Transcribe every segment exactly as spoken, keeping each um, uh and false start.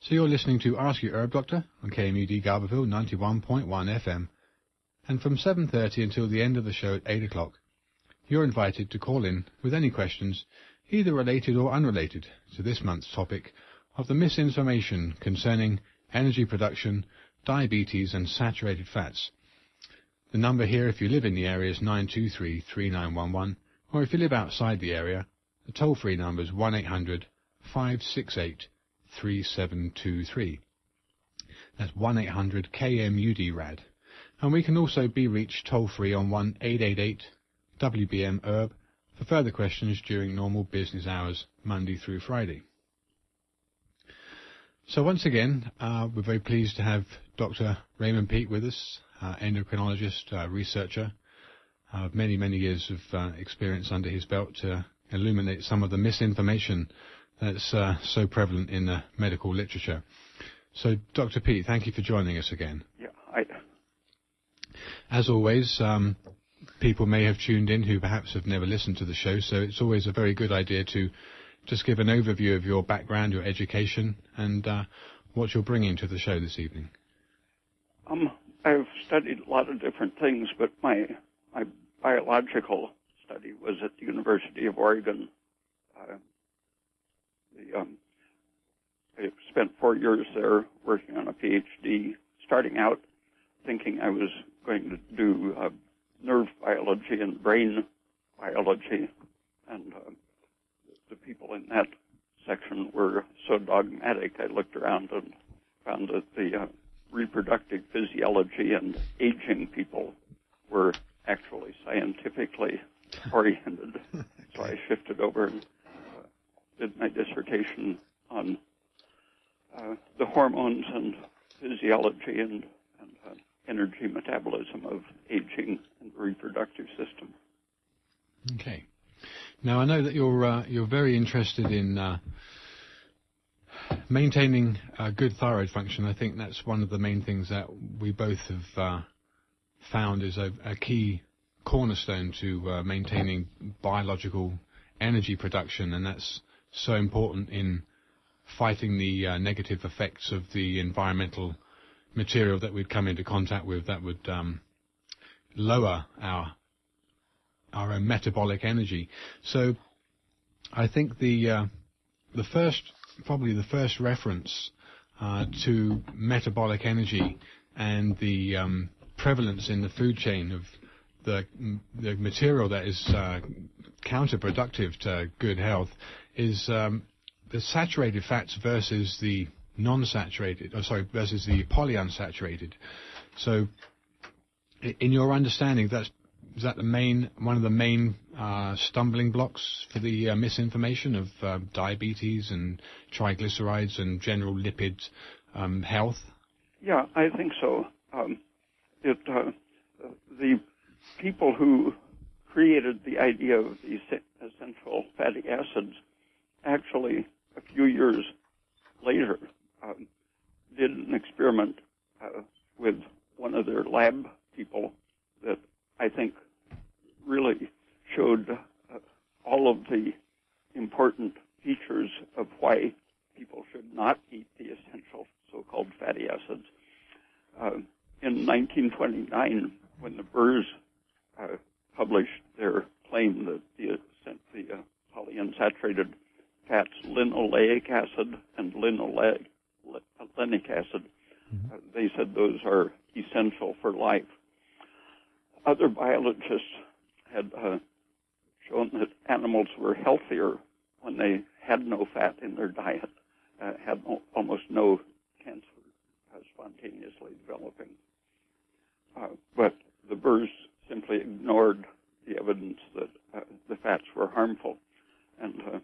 So you're listening to Ask Your Herb Doctor on K M U D Garberville ninety-one point one F M. And from seven thirty until the end of the show at eight o'clock, you're invited to call in with any questions, either related or unrelated, to this month's topic of the misinformation concerning energy production, diabetes and saturated fats. The number here, if you live in the area, is nine two three, three nine one one, or if you live outside the area, the toll-free number is one eight hundred, five six eight, three seven two three. That's one eight hundred K M U D R A D. And we can also be reached toll-free on one eight eight eight W B M herb for further questions during normal business hours, Monday through Friday. So once again, uh, we're very pleased to have Doctor Raymond Peat with us, uh, endocrinologist, uh, researcher, uh, many, many years of uh, experience under his belt to illuminate some of the misinformation that's uh, so prevalent in the medical literature. So, Doctor Peat, thank you for joining us again. Yeah, I... As always, um, people may have tuned in who perhaps have never listened to the show, so it's always a very good idea to just give an overview of your background, your education, and uh, what you're bringing to the show this evening. Um, I've studied a lot of different things, but my my biological study was at the University of Oregon. Uh, the, um, I spent four years there working on a P H D, starting out thinking I was going to do uh, nerve biology and brain biology, and uh, the people in that section were so dogmatic. I looked around and found that the uh, reproductive physiology and aging people were actually scientifically oriented. So I shifted over and uh, did my dissertation on uh, the hormones and physiology and, and uh, energy metabolism of aging and the reproductive system. Okay. Now, I know that you're uh, you're very interested in uh, maintaining uh, good thyroid function. I think that's one of the main things that we both have uh, found is a, a key cornerstone to uh, maintaining biological energy production, and that's so important in fighting the uh, negative effects of the environmental material that we'd come into contact with that would um, lower our our own metabolic energy. So I think the uh, the first, probably the first reference uh, to metabolic energy and the um, prevalence in the food chain of the the material that is uh, counterproductive to good health is um, the saturated fats versus the non-saturated, or sorry, versus the polyunsaturated. So in your understanding, that's is that the main, one of the main uh, stumbling blocks for the uh, misinformation of uh, diabetes and triglycerides and general lipid um, health? Yeah, I think so. Um, it uh, the people who created the idea of these essential fatty acids actually, a few years later, um, did an experiment uh, with one of their lab people that I think really showed uh, all of the important features of why people should not eat the essential so-called fatty acids. Uh, in nineteen twenty-nine, when the Burrs uh, published their claim that the, the uh, polyunsaturated fats linoleic acid and linoleic acid, mm-hmm. uh, they said those are essential for life. Other biologists had uh, shown that animals were healthier when they had no fat in their diet, uh, had no, almost no cancer uh, spontaneously developing. Uh, but the Burrs simply ignored the evidence that uh, the fats were harmful, and uh,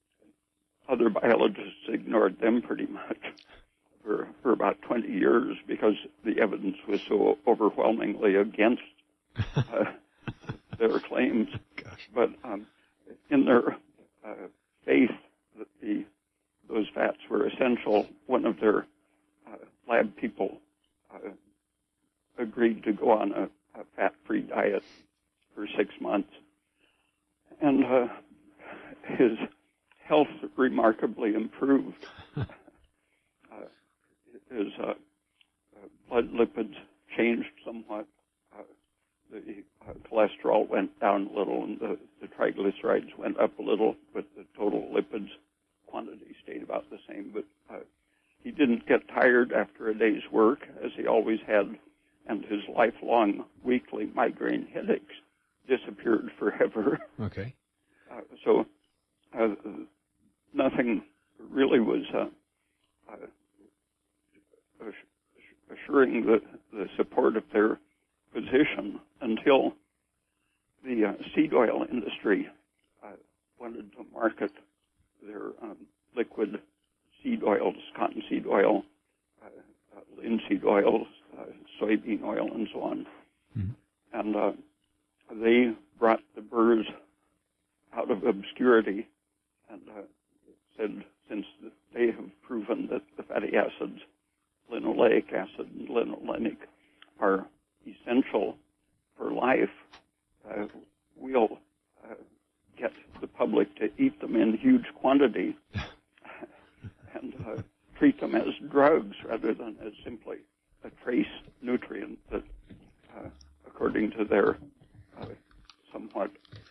other biologists ignored them pretty much for, for about twenty years because the evidence was so overwhelmingly against uh, their claims. Gosh. But um, in their uh, faith that the those fats were essential, one of their uh, lab people uh, agreed to go on a, a fat-free diet for six months. And uh, his health remarkably improved. uh, his uh, uh, blood lipids changed somewhat. Uh, the uh, cholesterol went down a little, and the, the triglycerides went up a little, but the total lipids quantity stayed about the same. But uh, he didn't get tired after a day's work, as he always had, and his lifelong weekly migraine headaches disappeared forever. Okay. Uh, so uh, nothing really was uh, uh, assuring the, the support of their position until the uh, seed oil industry uh, wanted to market their um, liquid seed oils, cottonseed oil, uh, uh, linseed oils, uh, soybean oil, and so on. Mm-hmm. And uh, they brought the burrs out of obscurity and uh, said, since they have proven that the fatty acids, linoleic acid and linolenic, are essential for life, uh, we'll uh, get the public to eat them in huge quantity and uh, treat them as drugs rather than as simply a trace nutrient that, uh, according to their uh, somewhat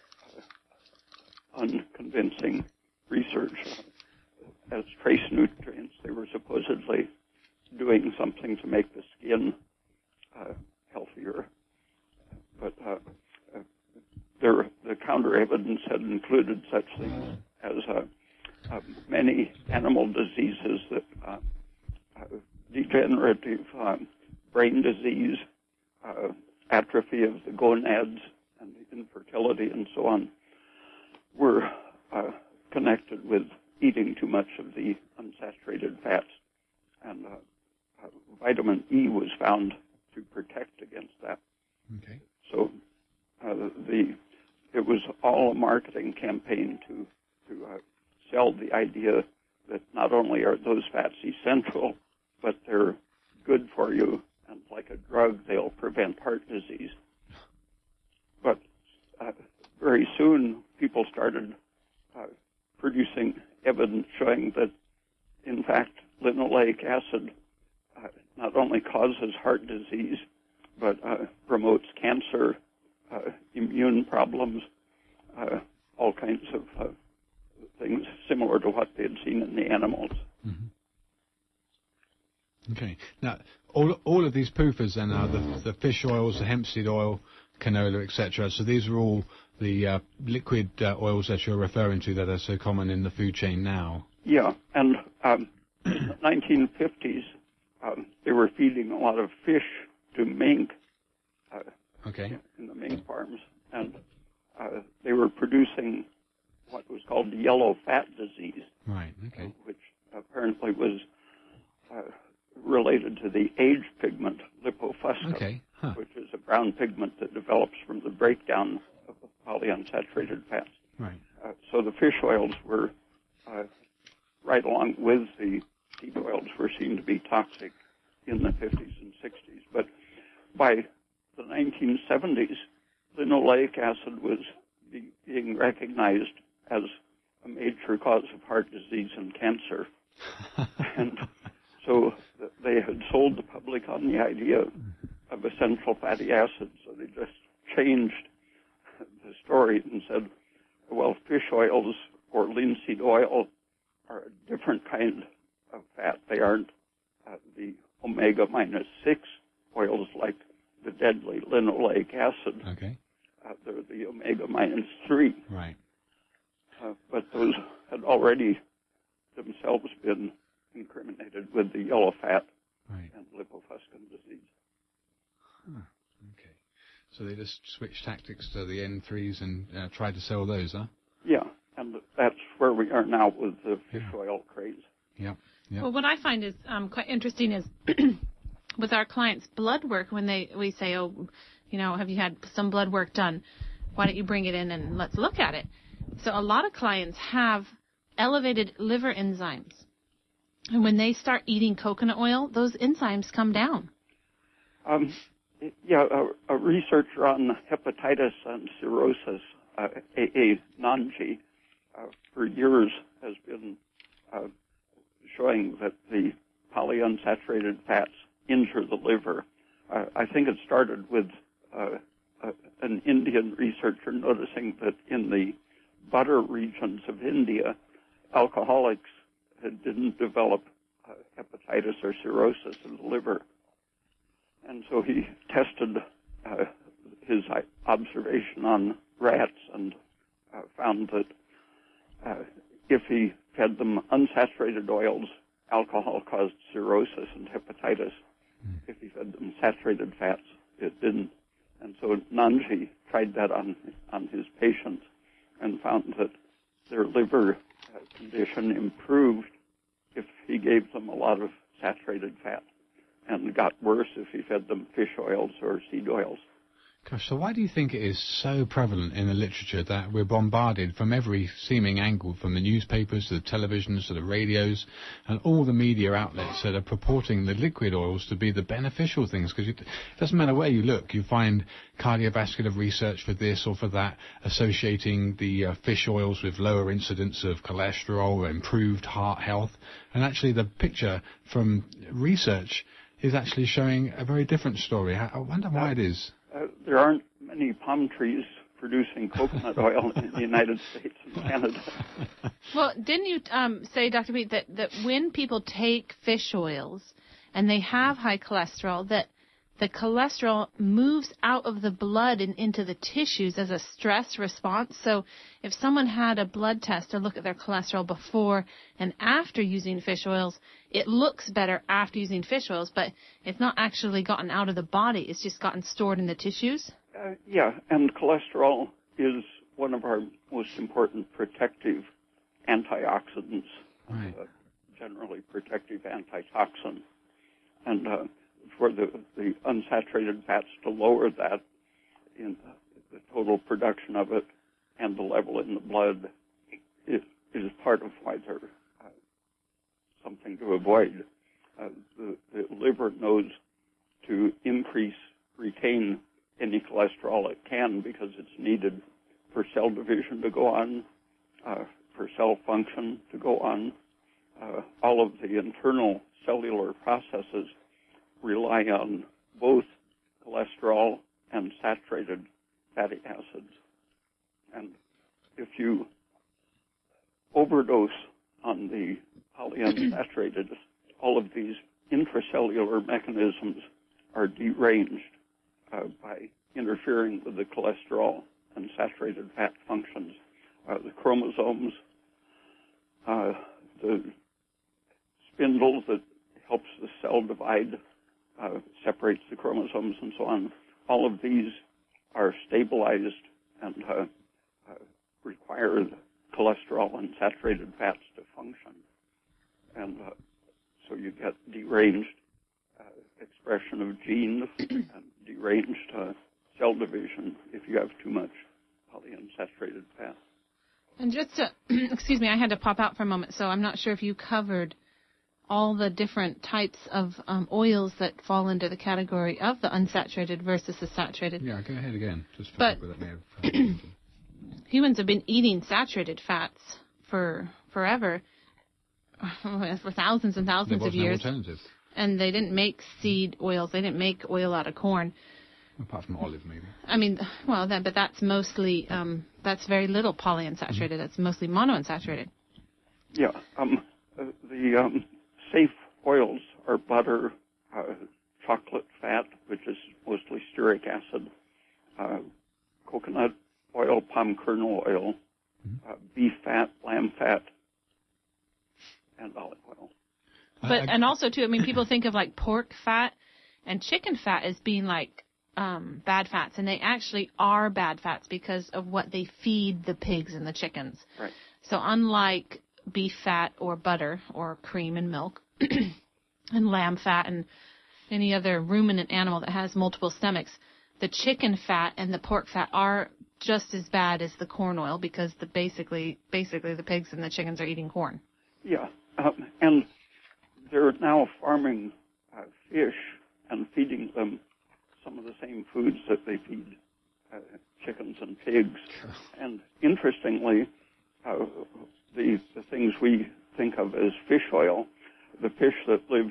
uh, unconvincing research, uh, as trace nutrients, they were supposedly doing something to make the skin uh, healthier. But uh, uh, there, the counter evidence had included such things as uh, uh, many animal diseases, that uh, uh, degenerative um, brain disease, uh, atrophy of the gonads, and infertility, and so on, were uh, connected with eating too much of the unsaturated fats. And uh, uh, vitamin E was found to protect against that. Okay. So uh, the it was all a marketing campaign to to uh, sell the idea that not only are those fats essential, but they're good for you, and like a drug, they'll prevent heart disease. But uh, very soon, people started uh, producing evidence showing that, in fact, linoleic acid uh, not only causes heart disease, but uh, promotes cancer, uh, immune problems, uh, all kinds of uh, things similar to what they had seen in the animals. Mm-hmm. Okay. Now, all all of these P U F As then are the, the fish oils, the hemp seed oil, canola, et cetera. So these are all the uh, liquid uh, oils that you're referring to that are so common in the food chain now. Yeah, and um, in the nineteen fifties, um, they were feeding a lot of fish to mink. Uh, okay. In the mink farms, and uh, they were producing what was called the yellow fat disease. Right. Okay. Which apparently was uh, related to the age pigment lipofuscin, okay. Huh. which is a brown pigment that develops from the breakdown of polyunsaturated fats. Right. Uh, so the fish oils were uh, right along with the seed oils were seen to be toxic in the fifties and sixties. But by the nineteen seventies, linoleic acid was be, being recognized as a major cause of heart disease and cancer. And so they had sold the public on the idea of essential fatty acids, so they just changed the story and said, well, fish oils or linseed oil are a different kind of fat. They aren't uh, the omega minus six oils like the deadly linoleic acid. Okay. Uh, they're the omega minus three. Right. Uh, but those had already themselves been incriminated with the yellow fat right. and lipofuscin disease. Huh. Okay. So they just switched tactics to the N threes and uh, tried to sell those, huh? Yeah, and that's where we are now with the fish yeah. oil craze. Yep. Yep. Well, what I find is um, quite interesting is with our clients' blood work, when they we say, oh, you know, have you had some blood work done? Why don't you bring it in and let's look at it? So a lot of clients have elevated liver enzymes. And when they start eating coconut oil, those enzymes come down. Um, yeah, a, a researcher on hepatitis and cirrhosis, uh, A A Nanji, uh, for years has been uh, showing that the polyunsaturated unsaturated fats injure the liver. Uh, I think it started with uh, uh, an Indian researcher noticing that in the butter regions of India, alcoholics uh, didn't develop uh, hepatitis or cirrhosis of the liver. And so he tested uh, his observation on rats and uh, found that uh, if he fed them unsaturated oils, alcohol caused cirrhosis and hepatitis. Mm. If he fed them saturated fats, it didn't. And so Nanji tried that on on his patients and found that their liver uh, condition improved if he gave them a lot of saturated fat, and got worse if he fed them fish oils or seed oils. Gosh, so why do you think it is so prevalent in the literature that we're bombarded from every seeming angle, from the newspapers to the televisions to the radios and all the media outlets that are purporting the liquid oils to be the beneficial things? Because it doesn't matter where you look, you find cardiovascular research for this or for that, associating the uh, fish oils with lower incidence of cholesterol, improved heart health. And actually the picture from research is actually showing a very different story. I wonder why it is. Uh, there aren't many palm trees producing coconut oil in the United States and Canada. Well, didn't you um, say, Doctor Peat, that, that when people take fish oils and they have high cholesterol, that the cholesterol moves out of the blood and into the tissues as a stress response? So if someone had a blood test to look at their cholesterol before and after using fish oils, it looks better after using fish oils, but it's not actually gotten out of the body. It's just gotten stored in the tissues? Uh, yeah, and cholesterol is one of our most important protective antioxidants, right. uh, generally protective antitoxin. And uh, for the, the unsaturated fats to lower that in the total production of it and the level in the blood is, is part of why they're uh, something to avoid. Uh, the, the liver knows to increase, retain any cholesterol it can because it's needed for cell division to go on, uh, for cell function to go on. Uh, all of the internal cellular processes rely on both cholesterol and saturated fatty acids. And if you overdose on the polyunsaturated, all of these intracellular mechanisms are deranged uh, by interfering with the cholesterol and saturated fat functions. Uh, the chromosomes, uh, the spindle that helps the cell divide, Uh, separates the chromosomes and so on. All of these are stabilized and uh, uh, require cholesterol and saturated fats to function. And uh, so you get deranged uh, expression of genes and deranged uh, cell division if you have too much polyunsaturated fat. And just to, excuse me, I had to pop out for a moment, so I'm not sure if you covered all the different types of um, oils that fall into the category of the unsaturated versus the saturated. Yeah, go ahead again. Just but that may have humans have been eating saturated fats for forever, for thousands and thousands there was of years. No alternative. And they didn't make seed oils. They didn't make oil out of corn. Apart from olive, maybe. I mean, well, that, but that's mostly, um, that's very little polyunsaturated. Mm-hmm. That's mostly monounsaturated. Yeah. Um, uh, the um, safe oils are butter, uh, chocolate fat, which is mostly stearic acid, uh, coconut oil, palm kernel oil, mm-hmm. uh, beef fat, lamb fat, and olive oil. But and also too, I mean, people think of like pork fat and chicken fat as being like um, bad fats, and they actually are bad fats because of what they feed the pigs and the chickens. Right. So unlike beef fat or butter or cream and milk and lamb fat and any other ruminant animal that has multiple stomachs, the chicken fat and the pork fat are just as bad as the corn oil because the basically basically the pigs and the chickens are eating corn. Yeah, um, and they're now farming uh, fish and feeding them some of the same foods that they feed uh, chickens and pigs. And interestingly, uh, the, the things we think of as fish oil, the fish that live in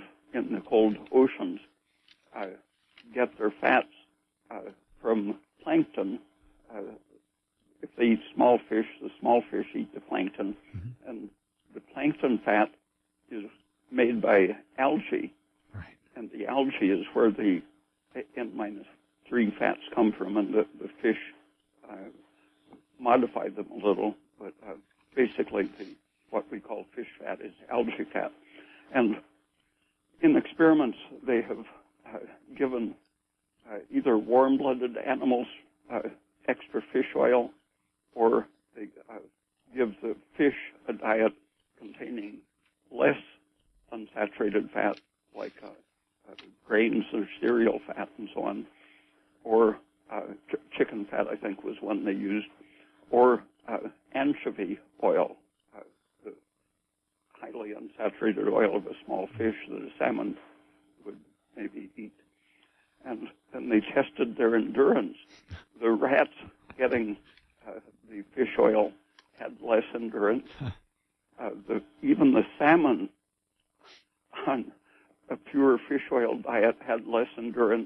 in the cold oceans uh, get their fats uh, from plankton. Uh, if they eat small fish, the small fish eat the plankton, mm-hmm. and the plankton fat is made by algae, right. and the algae is where the N minus three fats come from, and the, the fish uh, modify them a little, but uh, basically the, what we call fish fat is algae fat. And in experiments, they have uh, given uh, either warm-blooded animals uh, extra fish oil, or they uh, give the fish a diet containing less unsaturated fat, like uh, uh, grains or cereal fat and so on, or uh, ch- chicken fat, I think, was one they used, or uh, anchovy oil, uh, the highly unsaturated oil of a small fish that a salmon would maybe eat. And then they tested their endurance. The rats getting uh, the fish oil had less endurance. Uh, the, even the salmon on a pure fish oil diet had less endurance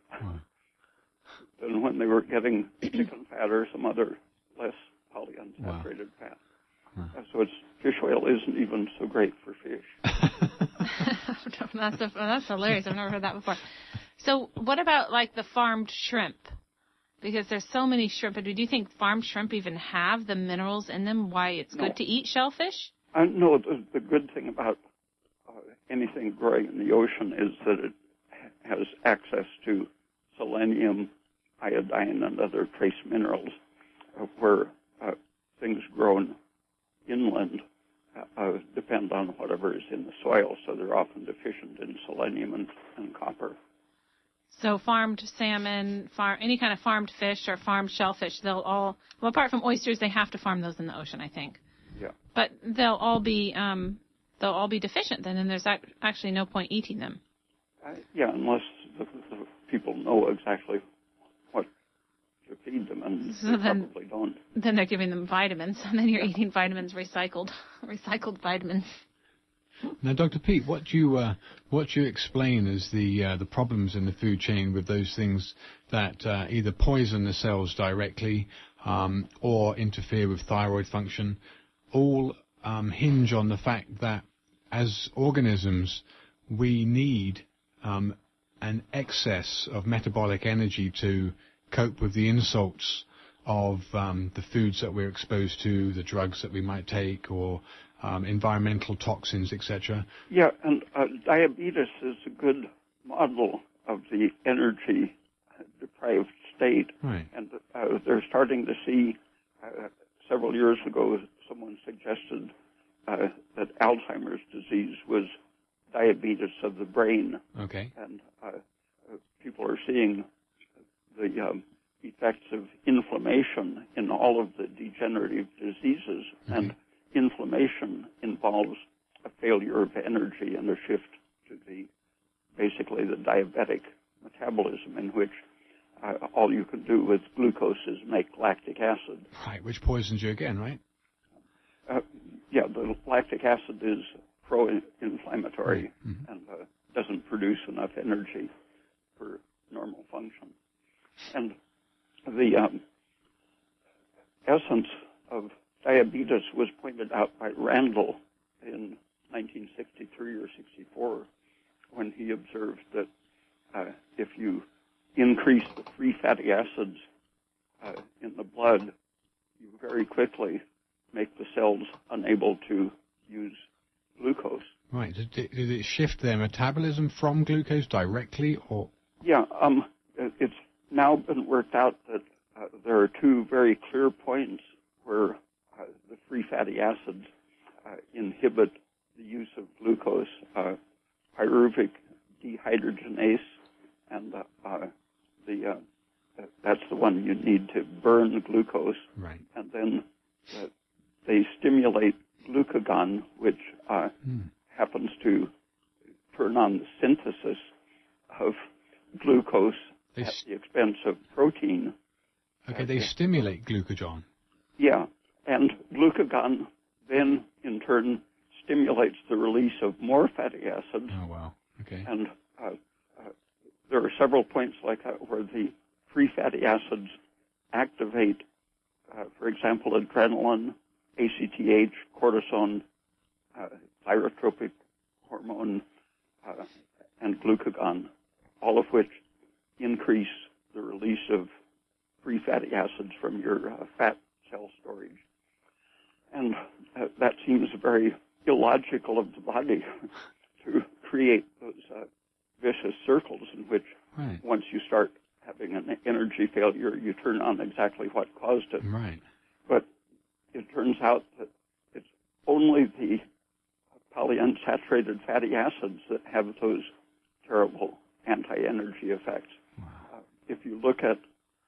than when they were getting chicken fat or some other less polyunsaturated wow. fat. Huh. Uh, so it's, fish oil isn't even so great for fish. that's, a, that's hilarious. I've never heard that before. So what about like the farmed shrimp? Because there's so many shrimp, but do you think farmed shrimp even have the minerals in them? Why it's no. good to eat shellfish? Uh, no, the, the good thing about uh, anything growing in the ocean is that it has access to selenium, iodine, and other trace minerals, uh, where uh, things grown inland uh, uh, depend on whatever is in the soil, so they're often deficient in selenium and, and copper. So farmed salmon, farm, any kind of farmed fish or farmed shellfish, they'll all, well, apart from oysters, they have to farm those in the ocean, I think. Yeah. But they'll all be, um, they'll all be deficient then, and there's ac- actually no point eating them. Uh, yeah, unless the, the people know exactly what to feed them, and so they then, probably don't. Then they're giving them vitamins, and then you're yeah. eating vitamins recycled, recycled vitamins. Now, Doctor Peat, what do you uh, what do you explain as the uh, the problems in the food chain with those things that uh, either poison the cells directly um, or interfere with thyroid function? All um, hinge on the fact that as organisms we need um, an excess of metabolic energy to cope with the insults of um, the foods that we're exposed to, the drugs that we might take, or um, environmental toxins, et cetera. Yeah, and uh, diabetes is a good model of the energy-deprived state. Right. And uh, they're starting to see, uh, several years ago, someone suggested uh, that Alzheimer's disease was diabetes of the brain. Okay. And uh, uh, people are seeing the um, effects of inflammation in all of the degenerative diseases. Okay. And inflammation involves a failure of energy and a shift to the, basically the diabetic metabolism, in which uh, all you can do with glucose is make lactic acid. Right, which poisons you again, right? Uh, yeah, the lactic acid is pro-inflammatory right. mm-hmm. and uh, doesn't produce enough energy for normal function. And the um, essence of diabetes was pointed out by Randall in nineteen sixty-three or sixty-four, when he observed that uh, if you increase the free fatty acids uh, in the blood, you very quickly make the cells unable to use glucose. Right. Did, did it shift their metabolism from glucose directly, or? Yeah. Um. It's now been worked out that uh, there are two very clear points where uh, the free fatty acids uh, inhibit the use of glucose, uh, pyruvic dehydrogenase, and uh, uh, the uh, that's the one you need to burn the glucose. Right. And then uh, they stimulate glucagon, which uh, mm. happens to turn on the synthesis of glucose they at the expense of protein. Okay, they stimulate glucagon. Yeah, and glucagon then, in turn, stimulates the release of more fatty acids. Oh, wow. Okay. And uh, uh, there are several points like that where the free fatty acids activate, uh, for example, adrenaline, A C T H, cortisone, uh, thyrotropic hormone, uh, and glucagon, all of which increase the release of free fatty acids from your uh, fat cell storage. And uh, that seems very illogical of the body to create those uh, vicious circles in which right. once you start having an energy failure, you turn on exactly what caused it. Right. But it turns out that it's only the polyunsaturated fatty acids that have those terrible anti-energy effects. Wow. Uh, if you look at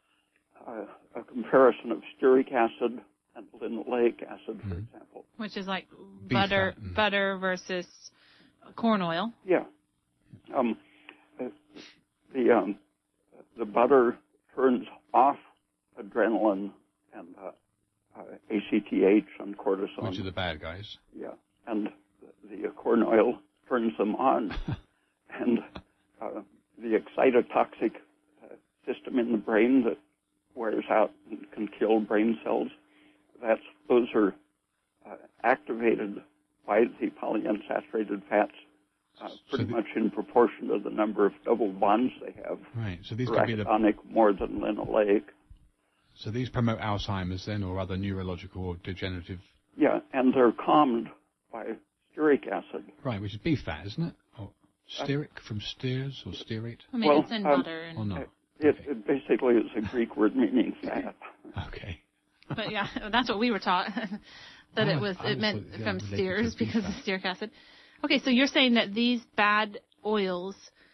uh, a comparison of stearic acid and linoleic acid, for mm-hmm. example. Which is like Beef butter fat. butter versus corn oil. Yeah. Um, uh, the um, the butter turns off adrenaline and uh, uh, A C T H and cortisone. Which are the bad guys. Yeah. And the, the corn oil turns them on. and uh, the excitotoxic uh, system in the brain that wears out and can kill brain cells, that's those are uh, activated by the polyunsaturated fats uh, pretty so the, much in proportion to the number of double bonds they have. Right. So these could be the arachidonic more than linoleic. So these promote Alzheimer's then, or other neurological or degenerative. Yeah, and they're calmed by stearic acid. Right, which is beef fat, isn't it? Or stearic uh, from steers or stearate? I mean, well, it's in um, butter. And, or not? It, okay. it basically is a Greek word meaning fat. Okay. But yeah, that's what we were taught. that I it was, was I it was meant yeah, from related steers to beef because fat. of stearic acid. Okay, so you're saying that these bad oils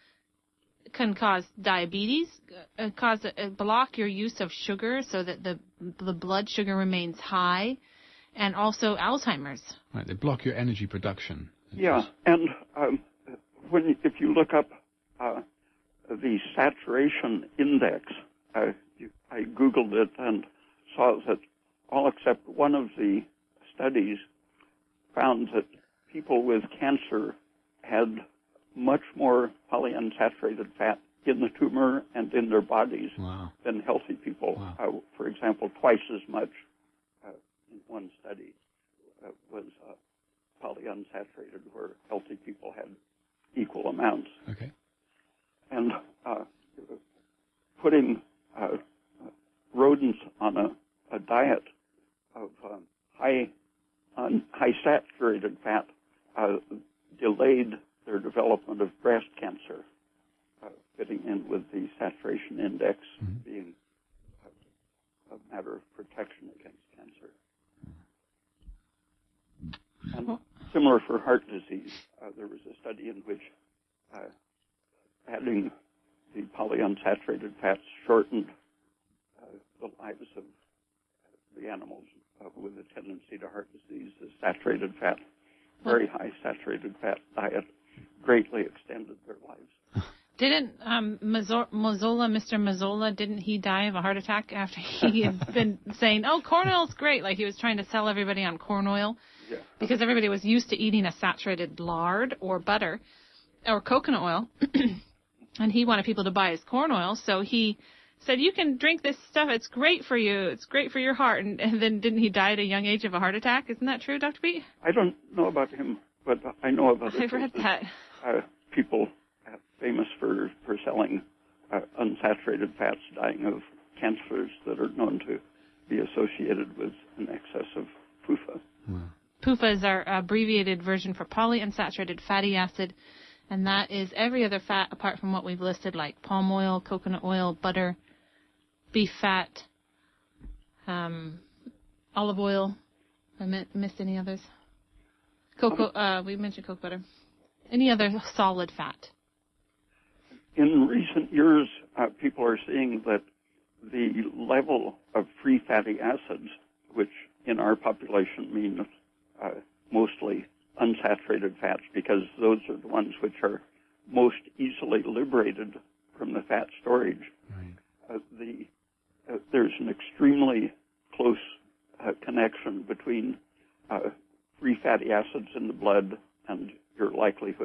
can cause diabetes, uh, cause uh, block your use of sugar so that the the blood sugar remains high, and also Alzheimer's. Right, they block your energy production. Yeah, and um, when if you look up uh, the saturation index, uh, you, I Googled it and saw that all except one of the studies found that people with cancer had much more polyunsaturated fat in the tumor and in their bodies wow. than healthy people. Wow. Uh, for example, twice as much uh, in one study uh, was uh, polyunsaturated, where healthy people had equal amounts. Okay. And uh, putting uh, rodents on a, a diet of um, high on high saturated fat uh, delayed their development of breast cancer, uh, fitting in with the saturation index mm-hmm. being a, a matter of protection against cancer. And similar for heart disease, uh, there was a study in which uh, adding the polyunsaturated fats shortened uh, the lives of the animals uh, with a tendency to heart disease. The saturated fat, very high saturated fat diet greatly extended their lives. Didn't um, Mazzola, Mister Mazzola, didn't he die of a heart attack after he had been saying, oh, corn oil's great, like he was trying to sell everybody on corn oil? Yeah. Because everybody was used to eating a saturated lard or butter or coconut oil, and he wanted people to buy his corn oil, so he said, you can drink this stuff, it's great for you, it's great for your heart, and, and then didn't he die at a young age of a heart attack? Isn't that true, Doctor Pete? I don't know about him, but I know about I've read that. Uh, people uh, famous for, for selling uh, unsaturated fats dying of cancers that are known to be associated with an excess of P U F A. Wow. P U F A is our abbreviated version for polyunsaturated fatty acid, and that is every other fat apart from what we've listed, like palm oil, coconut oil, butter, beef fat, um, olive oil. I missed any others? Cocoa. Uh, we mentioned cocoa butter. Any other solid fat? In recent years, uh, people are seeing that the level of free fatty acids, which in our population mean uh, mostly unsaturated fats, because those are the ones which are most easily liberated from the fat storage. Right. Uh, the uh, there's an extremely close uh, connection between uh, free fatty acids in the blood and your likelihood of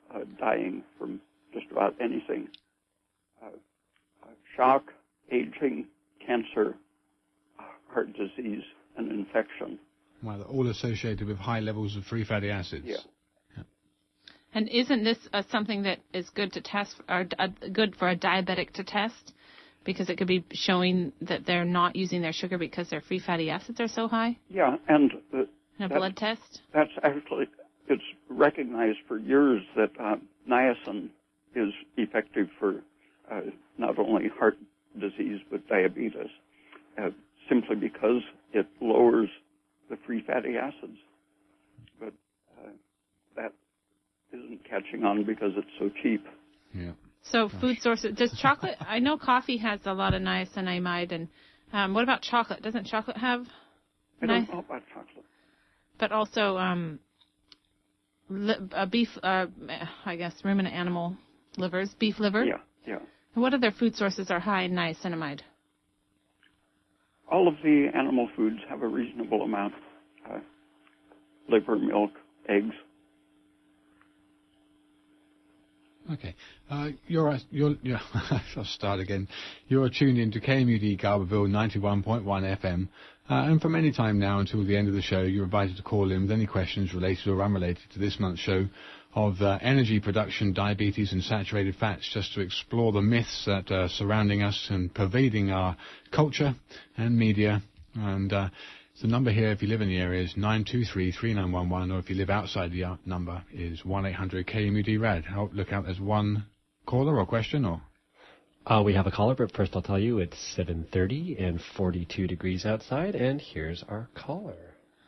uh, dying from just about anything. Uh, uh, shock, aging, cancer, heart disease, and infection. Well, they're all associated with high levels of free fatty acids. Yeah. yeah. And isn't this uh, something that is good to test, or uh, good for a diabetic to test? Because it could be showing that they're not using their sugar because their free fatty acids are so high? Yeah, and uh, in a blood test? That's actually, it's recognized for years that uh, niacin is effective for uh, not only heart disease but diabetes, uh, simply because it lowers the free fatty acids. But uh, that isn't catching on because it's so cheap. Yeah. So food sources, does chocolate, I know coffee has a lot of niacinamide, and um, what about chocolate? Doesn't chocolate have? I don't know about chocolate. But also um, li- uh, beef, uh, I guess, ruminant animal livers, beef liver? Yeah, yeah. And what other food sources are high in niacinamide? All of the animal foods have a reasonable amount. Uh, liver, milk, eggs. Okay. Uh, you're, you're, you're I'll start again. You're tuned in to K M U D Garberville ninety-one point one F M. Uh, and from any time now until the end of the show, you're invited to call in with any questions related or unrelated to this month's show of uh, energy production, diabetes and saturated fats, just to explore the myths that are surrounding us and pervading our culture and media. And uh, the number here, if you live in the area, is nine two three, three nine one one, or if you live outside the uh, number, is one eight hundred K M U D RAD. I'll look out as one caller or question, or? Uh, we have a caller, but first I'll tell you it's seven thirty and forty-two degrees outside, and here's our caller.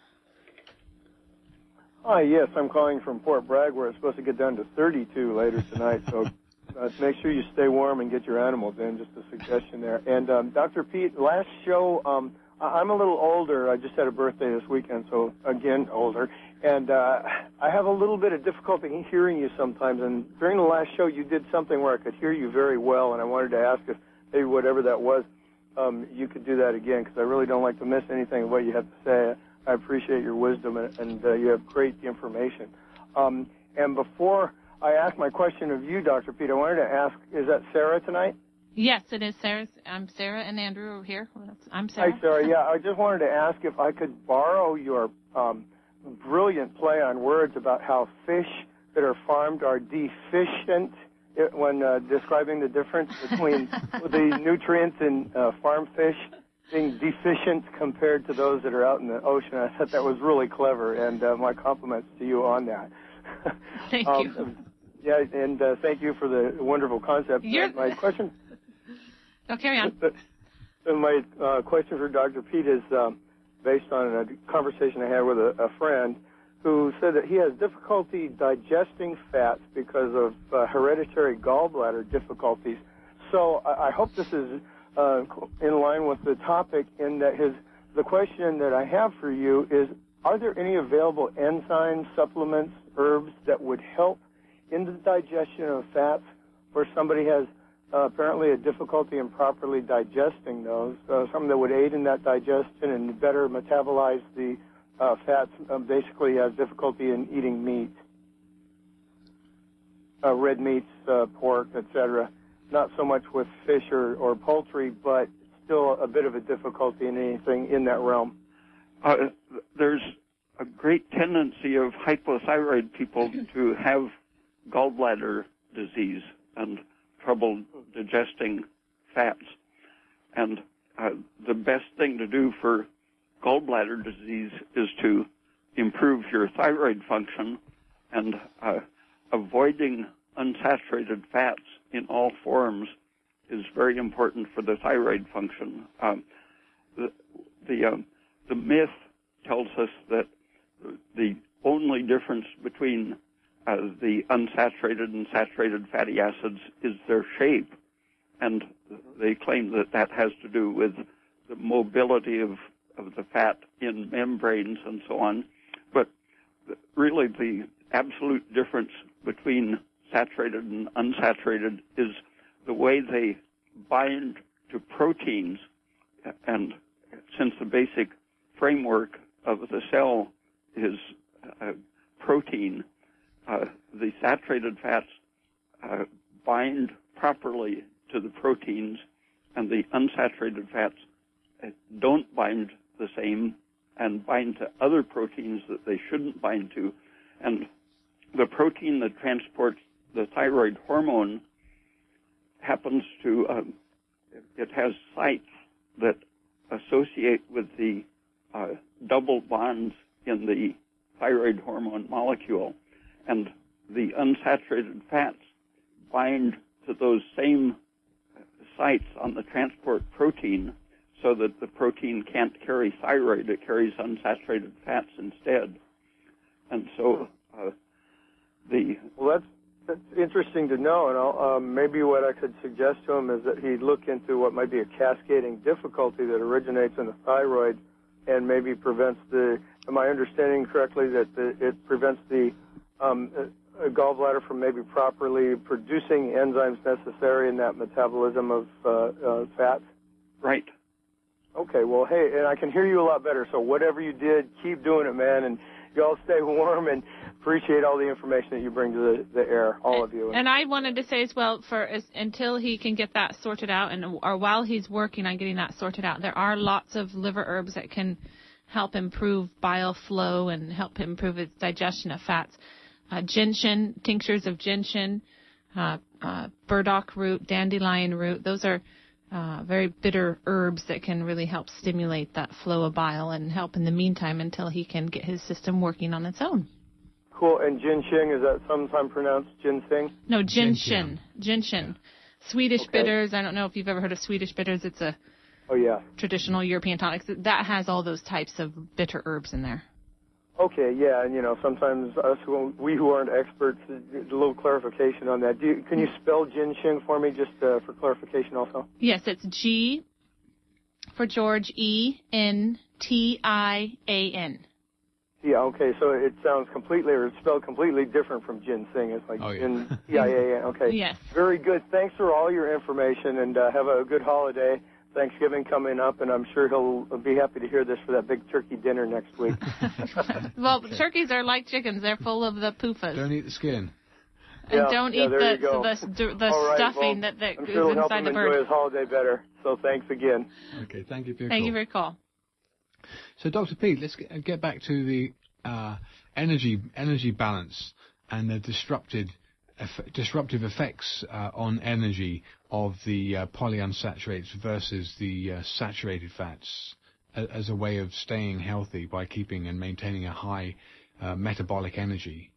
Hi, yes, I'm calling from Fort Bragg, where it's supposed to get down to thirty-two later tonight, so uh, make sure you stay warm and get your animals in, just a suggestion there. And um, Doctor Pete, last show, um, I'm a little older. I just had a birthday this weekend, so again, older. And uh, I have a little bit of difficulty hearing you sometimes. And during the last show, you did something where I could hear you very well, and I wanted to ask if maybe whatever that was, um, you could do that again, because I really don't like to miss anything of what you have to say. I appreciate your wisdom, and, and uh, you have great information. Um, and before I ask my question of you, Doctor Pete, I wanted to ask, is that Sarah tonight? Yes, it is Sarah. I'm Sarah, and Andrew are here. I'm Sarah. Hi, Sarah. Yeah, I just wanted to ask if I could borrow your um, brilliant play on words about how fish that are farmed are deficient when uh, describing the difference between the nutrients in uh, farm fish being deficient compared to those that are out in the ocean. I thought that was really clever, and uh, my compliments to you on that. Thank um, you. Yeah, and uh, thank you for the wonderful concept. You're... My question... Oh, carry on. So my uh, question for Doctor Pete is um, based on a conversation I had with a, a friend who said that he has difficulty digesting fats because of uh, hereditary gallbladder difficulties. So I, I hope this is uh, in line with the topic in that his the question that I have for you is, are there any available enzymes, supplements, herbs that would help in the digestion of fats where somebody has Uh, apparently a difficulty in properly digesting those, uh, something that would aid in that digestion and better metabolize the uh, fats, uh, basically has difficulty in eating meat, uh, red meats, uh, pork, et cetera. Not so much with fish or, or poultry, but still a bit of a difficulty in anything in that realm. Uh, there's a great tendency of hypothyroid people to have gallbladder disease and trouble digesting fats. And uh, the best thing to do for gallbladder disease is to improve your thyroid function, and uh, avoiding unsaturated fats in all forms is very important for the thyroid function. Um, the the, um, the myth tells us that the only difference between Uh, the unsaturated and saturated fatty acids is their shape, and they claim that that has to do with the mobility of, of the fat in membranes and so on. But really the absolute difference between saturated and unsaturated is the way they bind to proteins, and since the basic framework of the cell is uh, protein, uh, the saturated fats uh, bind properly to the proteins, and the unsaturated fats uh, don't bind the same and bind to other proteins that they shouldn't bind to. And the protein that transports the thyroid hormone happens to, um, it has sites that associate with the uh, double bonds in the thyroid hormone molecule. And the unsaturated fats bind to those same sites on the transport protein so that the protein can't carry thyroid, it carries unsaturated fats instead. And so uh, the... Well, that's, that's interesting to know, and I'll, um, maybe what I could suggest to him is that he look into what might be a cascading difficulty that originates in the thyroid and maybe prevents the... Am I understanding correctly that the, it prevents the um, a gallbladder from maybe properly producing enzymes necessary in that metabolism of uh, uh, fats? Right. Okay, well, hey, and I can hear you a lot better, so whatever you did, keep doing it, man, and you all stay warm, and appreciate all the information that you bring to the, the air, all of you. And I wanted to say as well, for as, until he can get that sorted out, and or while he's working on getting that sorted out, there are lots of liver herbs that can help improve bile flow and help improve its digestion of fats. Uh, gentian, tinctures of gentian, uh, uh, burdock root, dandelion root, those are uh, very bitter herbs that can really help stimulate that flow of bile and help in the meantime until he can get his system working on its own. Cool. And ginseng, is that sometimes pronounced ginseng? No, gentian. Gentian. Yeah. Swedish okay. bitters. I don't know if you've ever heard of Swedish bitters. It's a oh, yeah. traditional European tonic. That has all those types of bitter herbs in there. Okay, yeah, and you know, sometimes us, who, we who aren't experts, a little clarification on that. Do you, can you spell ginseng for me, just uh, for clarification also? Yes, it's G for George, E N T I A N. Yeah, okay, so it sounds completely, or it's spelled completely different from ginseng. It's like oh, yeah. N T I A N. Okay. Yes. Very good. Thanks for all your information, and uh, have a good holiday. Thanksgiving coming up, and I'm sure he'll be happy to hear this for that big turkey dinner next week. Well, turkeys are like chickens. They're full of the poofas. Don't eat the skin. And yeah, don't yeah, eat there the, you go. the, the all right, stuffing well, that, that I'm goes sure it'll help inside him the bird. enjoy his holiday better. So thanks again. Okay, thank you for your Thank call. you for your call. So, Doctor Pete, let's get, get back to the uh, energy energy balance and the disrupted eff- disruptive effects uh, on energy of the uh, polyunsaturates versus the uh, saturated fats a- as a way of staying healthy by keeping and maintaining a high uh, metabolic energy.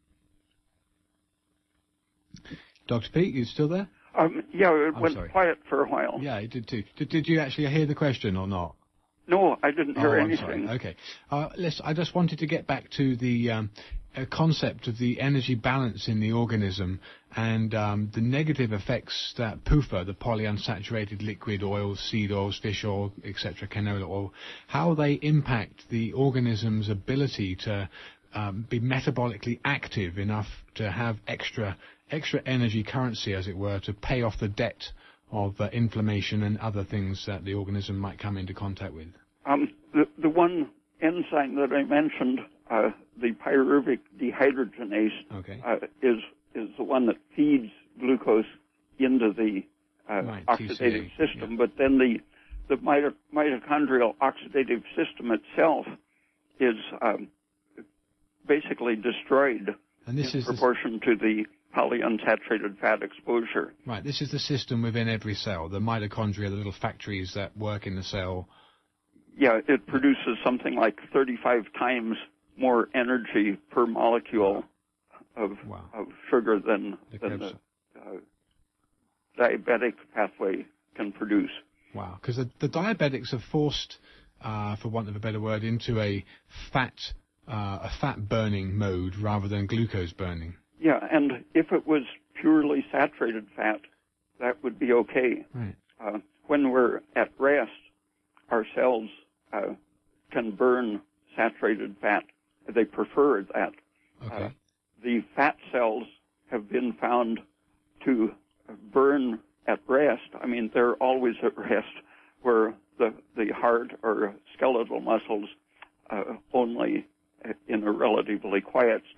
Doctor Pete, you still there? Um, yeah, it I'm went sorry. quiet for a while. Yeah, it did too. Did, did you actually hear the question or not? No, I didn't hear oh, I'm anything. sorry. Okay. Uh, let's, I just wanted to get back to the um, uh, concept of the energy balance in the organism and um, the negative effects that P U F A, the polyunsaturated liquid oils, seed oils, fish oil, et cetera, canola oil, how they impact the organism's ability to um, be metabolically active enough to have extra extra energy currency, as it were, to pay off the debt of uh, inflammation and other things that the organism might come into contact with? Um, the, the one enzyme that I mentioned, uh, the pyruvic dehydrogenase, okay. uh, is is the one that feeds glucose into the uh, right, oxidative T C A, system. yeah. But then the the mito- mitochondrial oxidative system itself is um, basically destroyed and this in is proportion to the polyunsaturated fat exposure. Right, this is the system within every cell, the mitochondria, the little factories that work in the cell. Yeah, it produces something like thirty-five times more energy per molecule of, wow. of sugar than the, than the uh, diabetic pathway can produce. Wow, because the, the diabetics are forced, uh, for want of a better word, into a fat uh, a fat burning mode rather than glucose burning. Yeah, and if it was purely saturated fat, that would be okay. Right. Uh, when we're at rest, our cells uh, can burn saturated fat. They prefer that. Okay. Uh, the fat cells have been found to burn at rest. I mean, they're always at rest, where the, the heart or skeletal muscles uh, only in a relatively quiet state,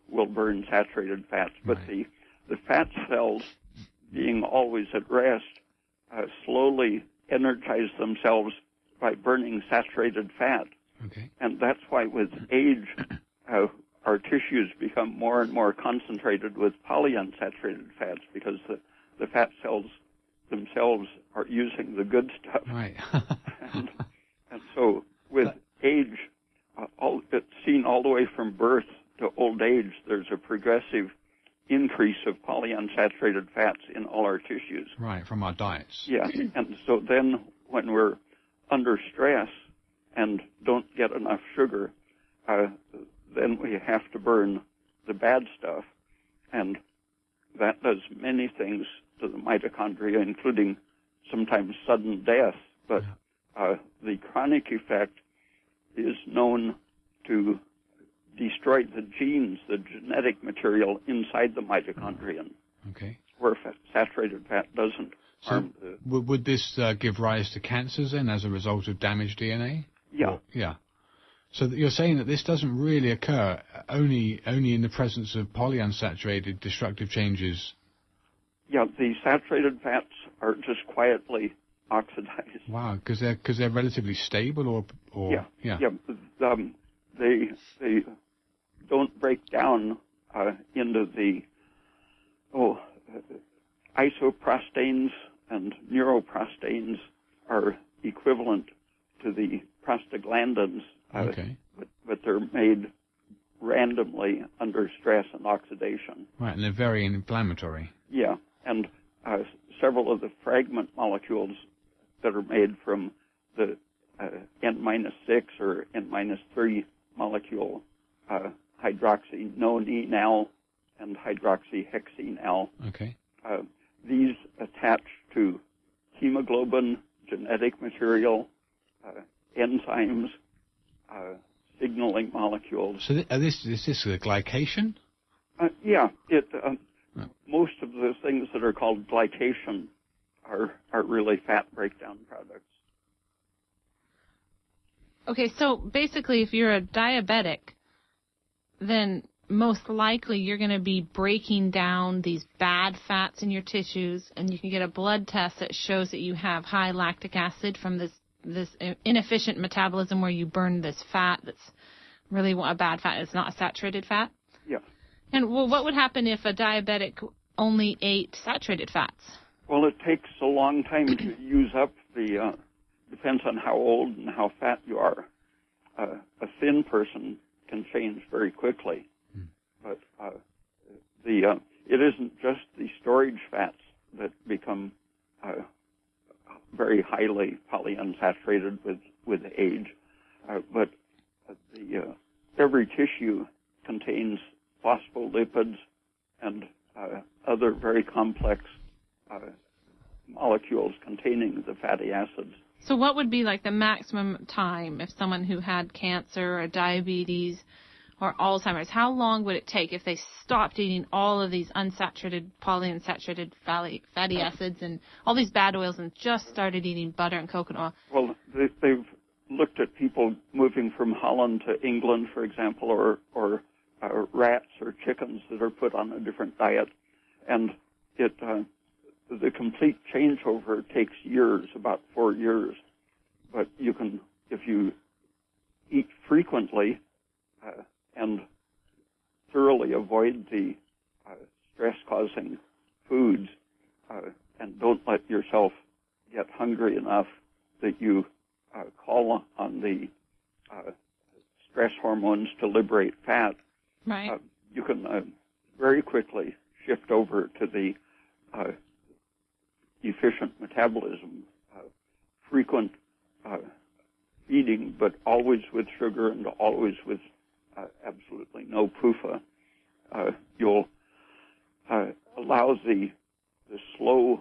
will burn saturated fats. But Right. the, the fat cells, being always at rest, uh, slowly energize themselves by burning saturated fat. Okay. And that's why with age, uh, our tissues become more and more concentrated with polyunsaturated fats because the, the fat cells themselves are using the good stuff. Right. and, and so with age, uh, all, it's seen all the way from birth to old age, there's a progressive increase of polyunsaturated fats in all our tissues. Right, from our diets. Yeah, and so then when we're under stress and don't get enough sugar, uh, then we have to burn the bad stuff, and that does many things to the mitochondria, including sometimes sudden death. But uh, the chronic effect is known to destroy the genes, the genetic material inside the mitochondrion, Okay. where fat, saturated fat doesn't So harm the... w- would this uh, give rise to cancers then as a result of damaged D N A? Yeah. Or- yeah. So that you're saying that this doesn't really occur only only in the presence of polyunsaturated destructive changes. Yeah, the saturated fats are just quietly oxidized. Wow, because they're because they're relatively stable, or or Yeah, yeah. yeah. Um, they they don't break down uh, into the oh uh, isoprostanes and neuroprostanes are equivalent to the prostaglandins, uh, Okay. but, but they're made randomly under stress and oxidation. Right, and they're very inflammatory. Yeah, and uh, several of the fragment molecules that are made from the uh, N minus six or N minus three molecule, uh, hydroxynonenal and hydroxyhexenal. Okay. Uh, these attach to hemoglobin, genetic material, uh, enzymes, uh, signaling molecules. So th- are this is this a glycation? Uh, yeah, it. Um, Oh. Most of the things that are called glycation are are really fat breakdown products. Okay, so basically, if you're a diabetic, then most likely you're going to be breaking down these bad fats in your tissues, and you can get a blood test that shows that you have high lactic acid from this this inefficient metabolism where you burn this fat that's really a bad fat. It's not a saturated fat. Yeah. And well, what would happen if a diabetic only ate saturated fats? Well, it takes a long time to use up the. Uh, depends on how old and how fat you are. Uh, a thin person can change very quickly, Hmm. but uh, the uh, it isn't just the storage fats that become uh, very highly polyunsaturated with with age, uh, but uh, the uh, every tissue contains phospholipids and uh, other very complex uh, molecules containing the fatty acids. So what would be like the maximum time if someone who had cancer or diabetes or Alzheimer's, how long would it take if they stopped eating all of these unsaturated, polyunsaturated fatty, fatty acids and all these bad oils and just started eating butter and coconut oil? Well, they, they've looked at people moving from Holland to England, for example, or, or uh, rats or chickens that are put on a different diet, and it uh, the complete changeover takes years, about four years. But you can, if you eat frequently uh, and thoroughly avoid the uh, stress-causing foods, uh, and don't let yourself get hungry enough that you uh, call on the uh, stress hormones to liberate fat, Right. uh, you can uh, very quickly shift over to the uh, efficient metabolism, uh, frequent uh, eating, but always with sugar and always with uh, absolutely no P U F A. Uh, you'll uh, allow the the slow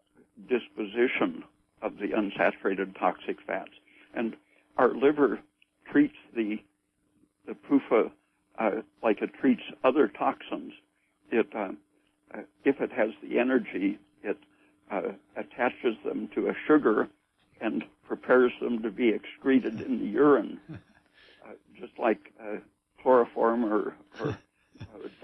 disposition of the unsaturated toxic fats, and our liver treats the the P U F A uh, like it treats other toxins. It uh, uh, if it has the energy, it uh, attaches them to a sugar and prepares them to be excreted in the urine, uh, just like uh, chloroform or, or uh,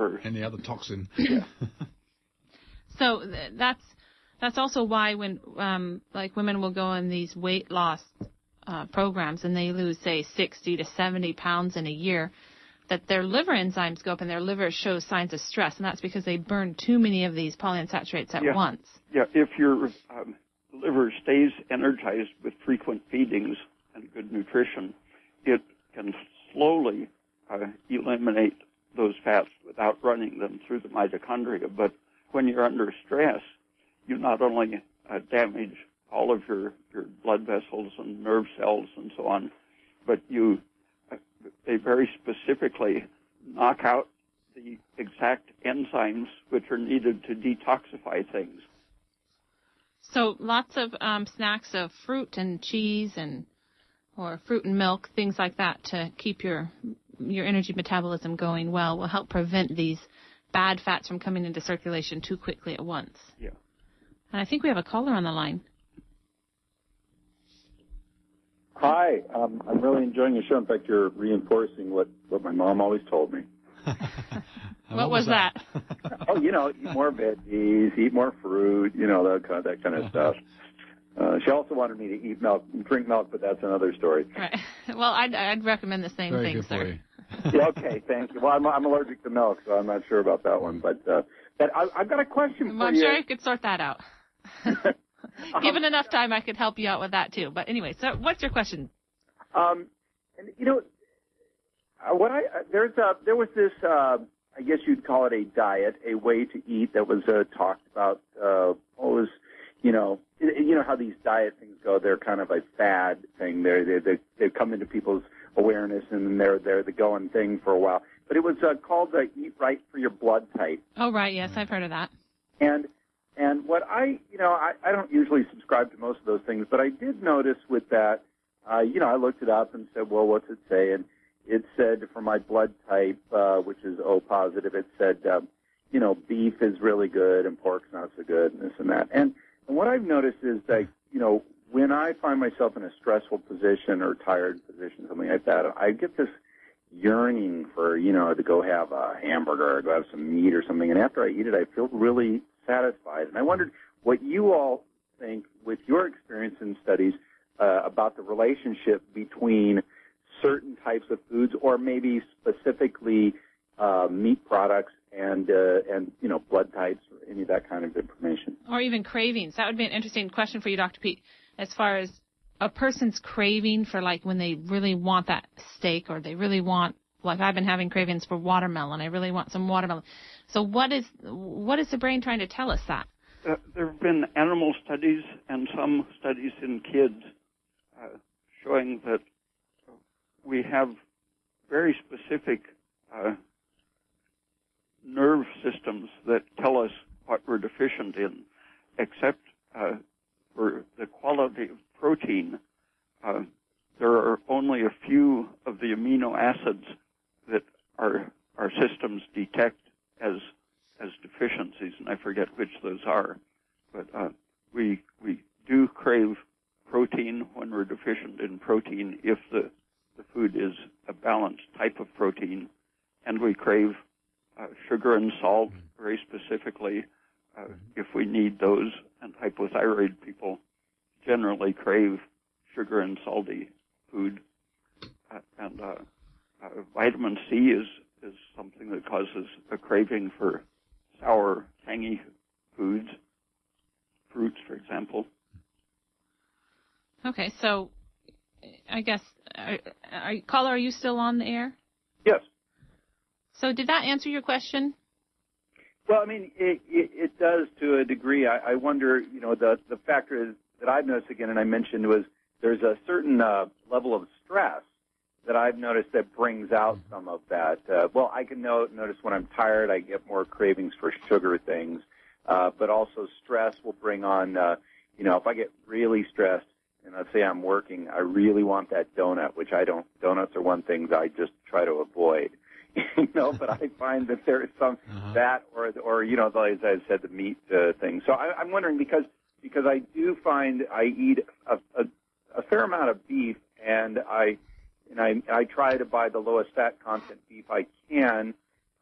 whatever. Any other toxin. Yeah. So th- that's that's also why when um, like women will go on these weight loss uh, programs and they lose, say, sixty to seventy pounds in a year, that their liver enzymes go up and their liver shows signs of stress, and that's because they burn too many of these polyunsaturates at yeah. once. Yeah, if your um, liver stays energized with frequent feedings and good nutrition, it can slowly uh, eliminate those fats without running them through the mitochondria. But when you're under stress, you not only uh, damage all of your, your blood vessels and nerve cells and so on, but you uh, they very specifically knock out the exact enzymes which are needed to detoxify things. So lots of um, snacks of fruit and cheese and or fruit and milk, things like that, to keep your your energy metabolism going well will help prevent these bad fats from coming into circulation too quickly at once. Yeah. And I think we have a caller on the line. Hi, um, I'm really enjoying your show. In fact, you're reinforcing what, what my mom always told me. what, what was that? that? Oh, you know, eat more veggies, eat more fruit, you know, that kind of, that kind of stuff. Uh, she also wanted me to eat milk, drink milk, but that's another story. Right. Well, I'd, I'd recommend the same Very thing, good sir. boy. Yeah, okay, thank you. Well, I'm, I'm allergic to milk, so I'm not sure about that one. But, uh, but I, I've got a question Well, for I'm you. sure I could sort that out. Given enough time, I could help you out with that too. But anyway, so what's your question? Um, and you know, uh, what I uh, there's a there was this uh, I guess you'd call it a diet, a way to eat that was uh, talked about. Uh, what was you know you know how these diet things go? They're kind of a fad thing. They're they they they come into people's awareness and they're they're the going thing for a while. But it was uh, called the Eat Right for Your Blood Type. Oh, right. Yes, I've heard of that. And and what I you know I, I don't usually subscribe to most of those things, but I did notice with that. Uh, you know, I looked it up and said, well, what's it say? And it said for my blood type, uh, which is O positive, it said, um, you know, beef is really good and pork's not so good and this and that. And, and what I've noticed is that, you know, when I find myself in a stressful position or tired position, something like that, I get this yearning for, you know, to go have a hamburger or go have some meat or something. And after I eat it, I feel really satisfied. And I wondered what you all think with your experience in studies Uh, about the relationship between certain types of foods, or maybe specifically uh, meat products and uh, and you know blood types, or any of that kind of information. Or even cravings. That would be an interesting question for you, Doctor Pete, as far as a person's craving for, like, when they really want that steak, or they really want, like I've been having cravings for watermelon. I really want some watermelon. So what is what is the brain trying to tell us that? Uh, there have been animal studies and some studies in kids Uh, showing that we have very specific uh, nerve systems that tell us what we're deficient in, except uh, for the quality of protein. Uh, there are only a few of the amino acids that our our systems detect as as deficiencies, and I forget which those are. But uh, we we do crave protein when we're deficient in protein if the, the food is a balanced type of protein, and we crave uh, sugar and salt very specifically uh, if we need those, and hypothyroid people generally crave sugar and salty food. Uh, and uh, uh, vitamin C is, is something that causes a craving for sour, tangy foods, fruits, for example. Okay, so I guess, are, are, caller, are you still on the air? Yes. So did that answer your question? Well, I mean, it, it, it does to a degree. I, I wonder, you know, the the factor that I've noticed again, and I mentioned, was there's a certain uh, level of stress that I've noticed that brings out some of that. Uh, well, I can know, notice when I'm tired, I get more cravings for sugar things, uh, but also stress will bring on, uh, you know, if I get really stressed, and let's say I'm working, I really want that donut, which I don't, donuts are one thing that I just try to avoid, you know, but I find that there is some, uh-huh. that or, or, you know, as I said, the meat uh, thing. So I, I'm wondering, because, because I do find I eat a, a, a fair amount of beef, and I, and I, I try to buy the lowest fat content beef I can,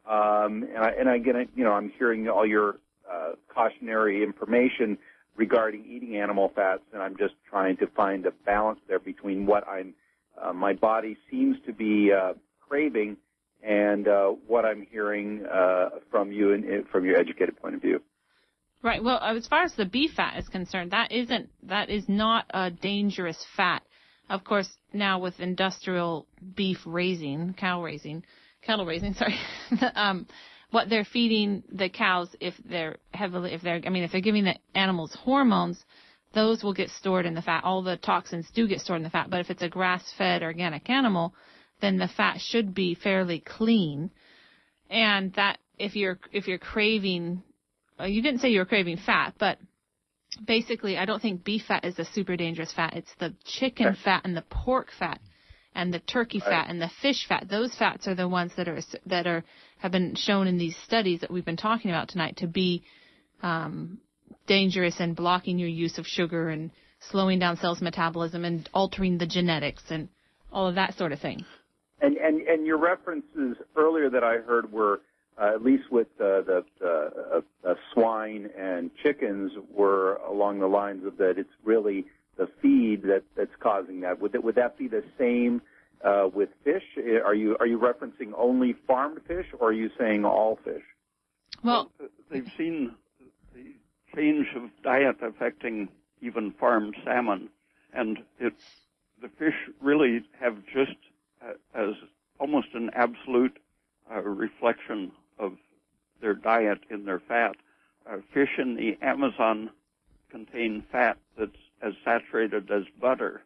Um, and, I, and again, you know, I'm hearing all your uh, cautionary information regarding eating animal fats, and I'm just trying to find a balance there between what I'm, uh, my body seems to be uh, craving and uh, what I'm hearing uh, from you and from your educated point of view. Right. Well, as far as the beef fat is concerned, that isn't that is not a dangerous fat. Of course, now with industrial beef raising, cow raising, cattle raising, sorry, um, what they're feeding the cows, if they're heavily, if they're, I mean, if they're giving the animals hormones, those will get stored in the fat. All the toxins do get stored in the fat. But if it's a grass-fed organic animal, then the fat should be fairly clean. And that, if you're if you're craving, well, you didn't say you were craving fat, but basically, I don't think beef fat is a super dangerous fat. It's the chicken okay. fat and the pork fat and the turkey right. fat and the fish fat. Those fats are the ones that are that are have been shown in these studies that we've been talking about tonight to be um, dangerous and blocking your use of sugar and slowing down cells' metabolism and altering the genetics and all of that sort of thing. And and, and your references earlier that I heard were, uh, at least with uh, the uh, uh, swine and chickens, were along the lines of that it's really the feed that, that's causing that. Would that would that be the same uh, with fish? Are you are you referencing only farmed fish, or are you saying all fish? Well, well they've seen the change of diet affecting even farmed salmon, and it's the fish really have just uh, as almost an absolute uh, reflection of their diet in their fat. Uh, fish in the Amazon contain fat that's as saturated as butter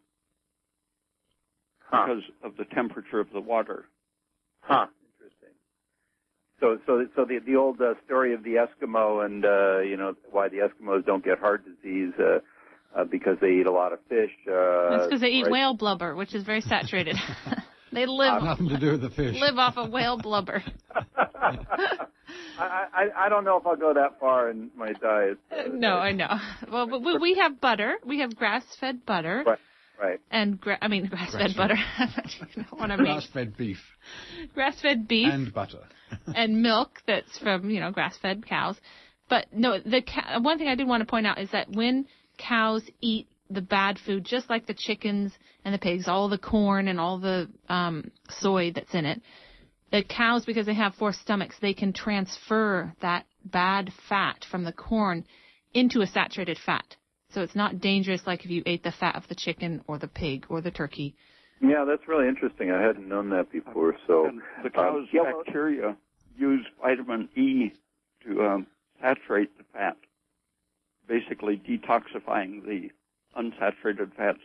huh. because of the temperature of the water. Huh. Interesting. So, so, so the the old uh, story of the Eskimo and uh, you know why the Eskimos don't get heart disease uh, uh, because they eat a lot of fish. Uh, That's because they eat right? whale blubber, which is very saturated. They live uh, nothing to do with the fish. Live off of whale blubber. I, I I don't know if I'll go that far in my diet. Uh, no, I know. Well, but we, we have butter. We have grass-fed butter. Right. Right. And gra- I mean grass-fed grass-fed. butter. You know what I mean? Grass-fed beef. Grass-fed beef. And butter. And milk that's from, you know, grass-fed cows. But no, the ca- one thing I did want to point out is that when cows eat the bad food, just like the chickens and the pigs, all the corn and all the um, soy that's in it, the cows, because they have four stomachs, they can transfer that bad fat from the corn into a saturated fat. So it's not dangerous like if you ate the fat of the chicken or the pig or the turkey. Yeah, that's really interesting. I hadn't known that before. So and the cow's um, yeah, well, bacteria use vitamin E to um, saturate the fat, basically detoxifying the unsaturated fats.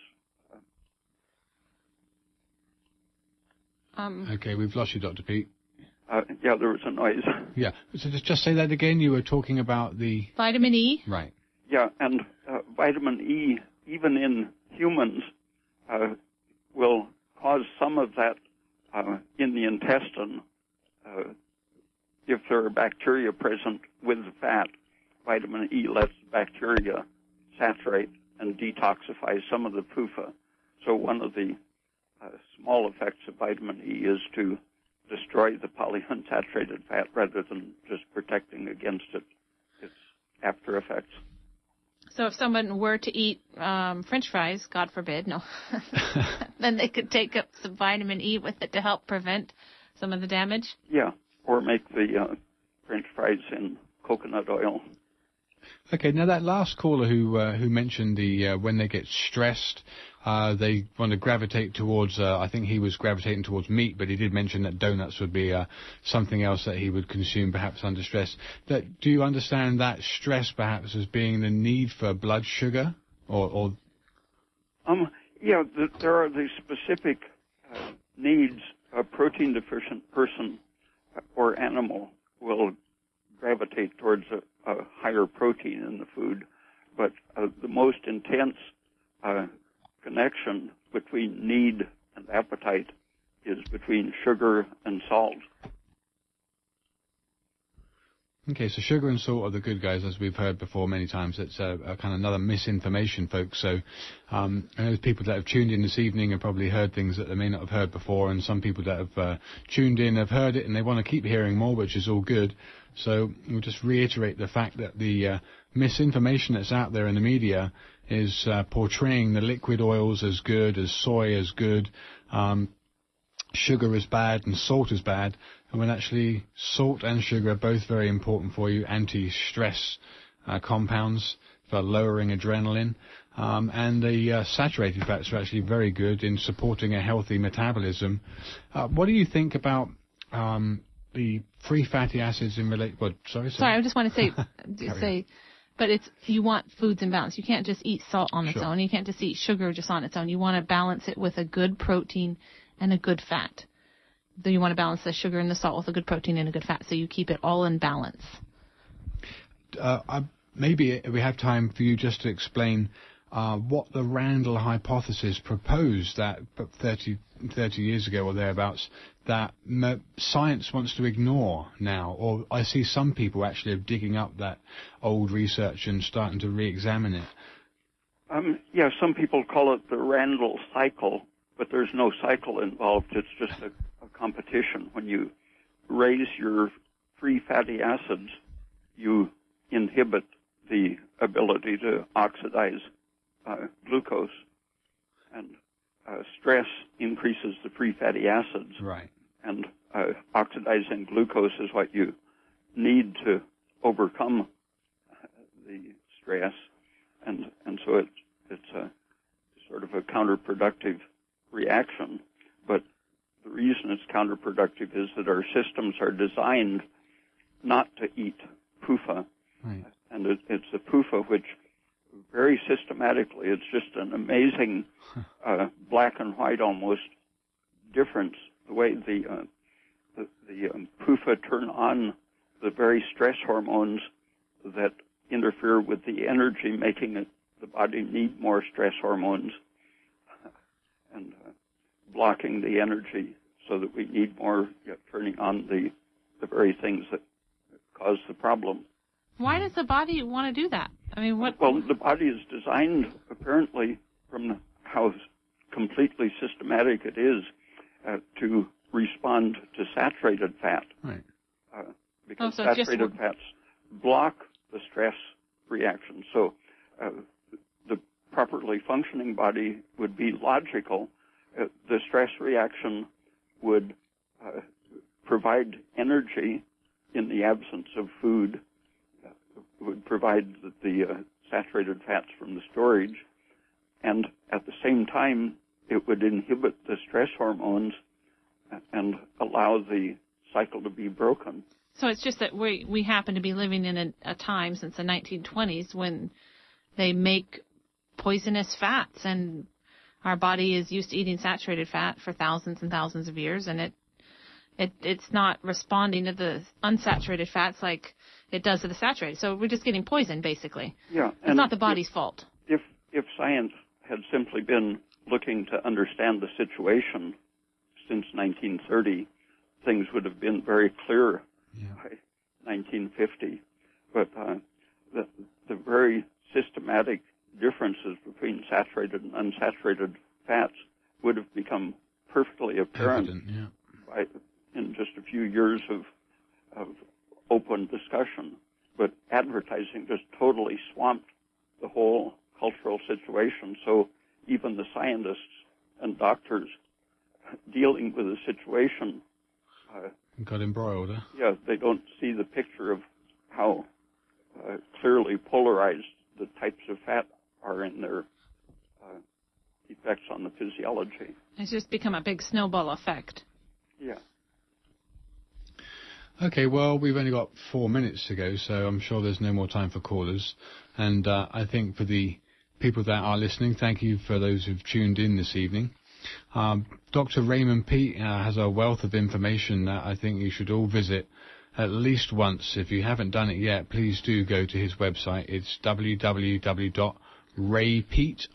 Um, okay, we've lost you, Doctor Pete. Uh, yeah, there was a noise. Yeah, so just, just say that again. You were talking about the... Vitamin E? Right. Yeah, and uh, vitamin E, even in humans, uh, will cause some of that uh, in the intestine. Uh, if there are bacteria present with the fat, vitamin E lets bacteria saturate and detoxify some of the P U F A. So one of the uh, small effects of vitamin E is to destroy the polyunsaturated fat rather than just protecting against it, its after effects. So if someone were to eat um, French fries, God forbid, no, then they could take up some vitamin E with it to help prevent some of the damage? Yeah, or make the uh, French fries in coconut oil. Okay, now that last caller who uh, who mentioned the uh, when they get stressed, uh, they want to gravitate towards. Uh, I think he was gravitating towards meat, but he did mention that donuts would be uh, something else that he would consume, perhaps under stress. That do you understand that stress perhaps as being the need for blood sugar, or? or... Um, yeah, the, there are the specific uh, needs. A protein deficient person or animal will gravitate towards a, a higher protein in the food, but uh, the most intense uh, connection between need and appetite is between sugar and salt. Okay, so sugar and salt are the good guys, as we've heard before many times. It's a, a kind of another misinformation, folks. So um, I know there's people that have tuned in this evening and probably heard things that they may not have heard before, and some people that have uh, tuned in have heard it and they want to keep hearing more, which is all good. So we'll just reiterate the fact that the uh, misinformation that's out there in the media is uh, portraying the liquid oils as good, as soy as good, um, sugar is bad and salt is bad, and when actually salt and sugar are both very important for you, anti-stress uh, compounds for lowering adrenaline, um, and the uh, saturated fats are actually very good in supporting a healthy metabolism. Uh, what do you think about um, the free fatty acids in relation? Well, sorry, sorry. Sorry, I just want to say, say, but it's you want foods in balance. You can't just eat salt on its Sure. own. You can't just eat sugar just on its own. You want to balance it with a good protein and a good fat. Then you want to balance the sugar and the salt with a good protein and a good fat, so you keep it all in balance. Uh, I, maybe we have time for you just to explain uh, what the Randall hypothesis proposed that thirty, thirty years ago or thereabouts that m- science wants to ignore now. Or I see some people actually digging up that old research and starting to re-examine it. Um, yeah, some people call it the Randall cycle, but there's no cycle involved. It's just a, a competition. When you raise your free fatty acids, you inhibit the ability to oxidize uh, glucose, and uh, stress increases the free fatty acids. Right. And uh, oxidizing glucose is what you need to overcome the stress, and and so it, it's a sort of a counterproductive reaction. But the reason it's counterproductive is that our systems are designed not to eat P U F A. Right. And it, it's the P U F A which very systematically, it's just an amazing uh, black and white almost difference, the way the, uh, the, the um, P U F A turn on the very stress hormones that interfere with the energy, making it, the body need more stress hormones, and uh, blocking the energy so that we need more, yeah, turning on the, the very things that cause the problem. Why does the body want to do that? I mean, what? Well, the body is designed, apparently, from the, how completely systematic it is, uh, to respond to saturated fat. Right. Uh, because Oh, so just- saturated fats block the stress reaction. So uh, the properly functioning body would be logical. Uh, the stress reaction would uh, provide energy in the absence of food, uh, would provide the, the uh, saturated fats from the storage, and at the same time it would inhibit the stress hormones and allow the cycle to be broken. So it's just that we we happen to be living in a, a time since the nineteen twenties when they make poisonous fats, and our body is used to eating saturated fat for thousands and thousands of years, and it it it's not responding to the unsaturated fats like it does to the saturated. So we're just getting poisoned, basically. Yeah, It's and not the body's if, fault. If if science had simply been looking to understand the situation since nineteen thirty, things would have been very clear. Yeah. By nineteen fifty, but uh, the the very systematic differences between saturated and unsaturated fats would have become perfectly apparent Evident, yeah. by, in just a few years of of open discussion. But advertising just totally swamped the whole cultural situation. So even the scientists and doctors dealing with the situation. Uh, Got embroiled, huh? Yeah, they don't see the picture of how uh, clearly polarized the types of fat are in their uh, effects on the physiology. It's just become a big snowball effect. Yeah. Okay, well, we've only got four minutes to go, so I'm sure there's no more time for callers. And uh, I think for the people that are listening, thank you for those who've tuned in this evening. Um, Doctor Raymond Peat uh, has a wealth of information that I think you should all visit at least once. If you haven't done it yet, please do go to his website. It's w w w dot ray peat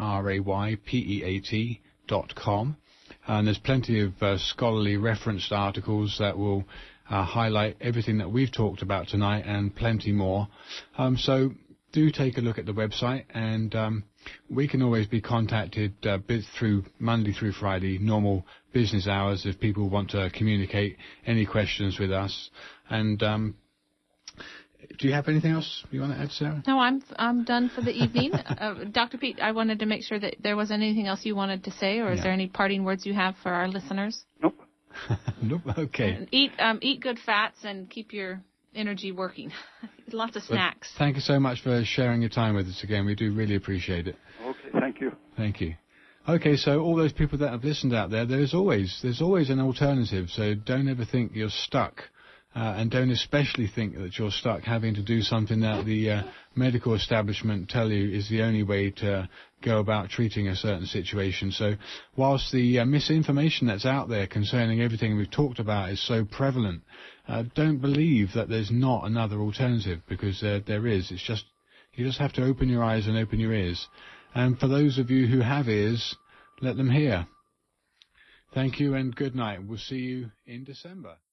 dot com. And there's plenty of uh, scholarly referenced articles that will uh, highlight everything that we've talked about tonight and plenty more. Um, so do take a look at the website, and um, we can always be contacted uh, through Monday through Friday, normal business hours, if people want to communicate any questions with us. And um, do you have anything else you want to add, Sarah? No, I'm I'm done for the evening. uh, Doctor Pete, I wanted to make sure that there wasn't anything else you wanted to say, or is No. there any parting words you have for our listeners? Nope. Nope. Okay. And eat um, eat good fats and keep your energy working. Lots of snacks. But thank you so much for sharing your time with us again. We do really appreciate it. Okay, thank you. Thank you. Okay, so all those people that have listened out there, there's always there's always an alternative. So don't ever think you're stuck, uh, and don't especially think that you're stuck having to do something that the uh, medical establishment tell you is the only way to go about treating a certain situation. So whilst the uh, misinformation that's out there concerning everything we've talked about is so prevalent, uh, don't believe that there's not another alternative, because uh, there is. It's just you just have to open your eyes and open your ears. And for those of you who have ears, let them hear. Thank you and good night. We'll see you in December.